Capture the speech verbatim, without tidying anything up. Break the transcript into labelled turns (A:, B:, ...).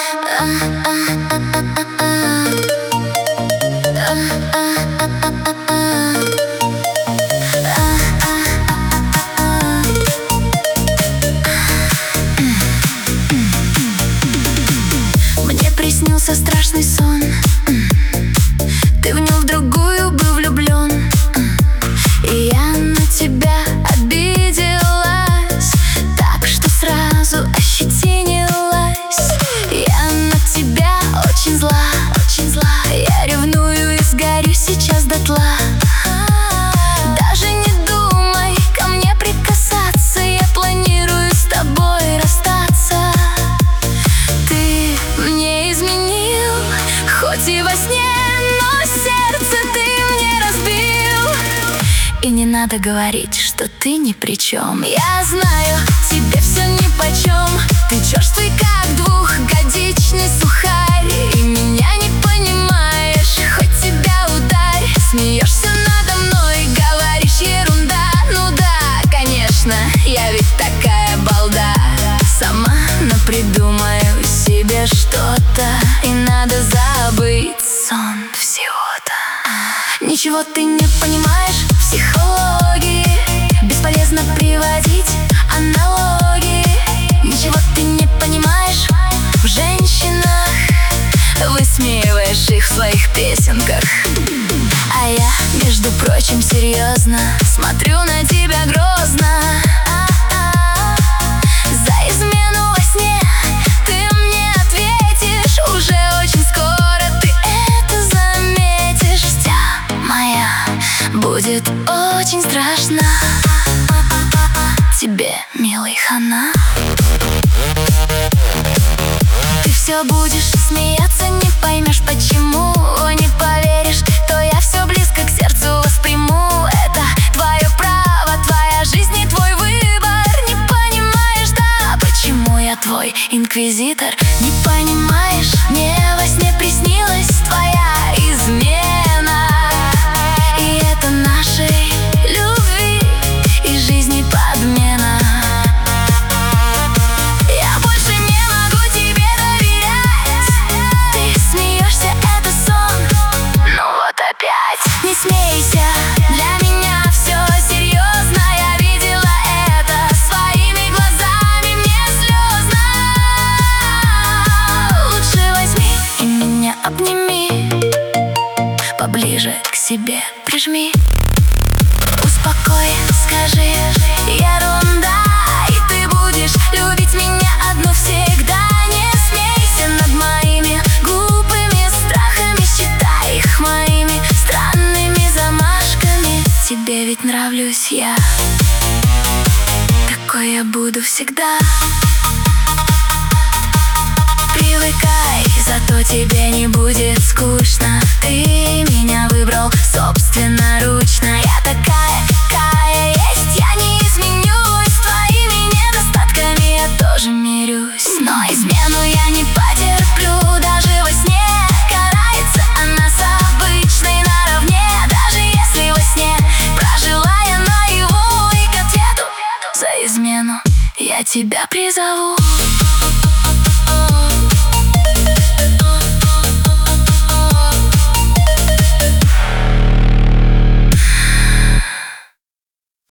A: Мне приснился страшный сон. Ты в нем в другую был влюблен, и я на тебя обиделась, так что сразу ощетинилась. Я на тебя очень зла, очень зла. Я ревную и сгорю сейчас дотла. Даже не думай ко мне прикасаться, я планирую с тобой расстаться. Ты мне изменил, хоть и во сне, но сердце ты мне разбил. И не надо говорить, что ты ни при чем. Я знаю, тебе все нипочем. Ты черствый, как двухгодичный сухарь, и меня не понимаешь, хоть тебя ударь. Смеешься надо мной, говоришь ерунда. Ну да, конечно, я ведь такая балда. Сама напридумаю себе что-то, и надо забыть сон всего-то. Ничего ты не понимаешь в психологии, бесполезно приводить аналогии. Ничего ты не понимаешь в женщинах, высмеиваешь их в своих песенках. А я, между прочим, серьезно смотрю на тебя грозно. За измену во сне ты мне ответишь уже очень скоро. Ты это заметишь, вся моя будет очень страшна. Тебе, милый, хана. Ты все будешь смеяться, не поймешь почему. Не поверишь, то я все близко к сердцу восприму. Это твое право, твоя жизнь и твой выбор. Не понимаешь, да, почему я твой инквизитор? Не понимаешь, мне во сне приснилась твоя измена, и это нашей любви и жизни подмена. Я больше не могу тебе доверять. Ты смеешься, это сон, ну вот опять. Не смейся, для меня все серьезно. Я видела это своими глазами, мне слезно. Лучше возьми и меня обними, поближе к себе прижми. Успокой, скажи, ерунда, и ты будешь любить меня одну всегда. Не смейся над моими глупыми страхами, считай их моими странными замашками. Тебе ведь нравлюсь я, такой я буду всегда. Привыкай, зато тебе не будет скучно. Ты меня выбрал собственноручно. Я такая, какая есть, я не изменюсь. С твоими недостатками я тоже мирюсь, но измену я не потерплю. Даже во сне карается она с обычной наравне. Даже если во сне прожила я наяву, и к ответу за измену я тебя призову.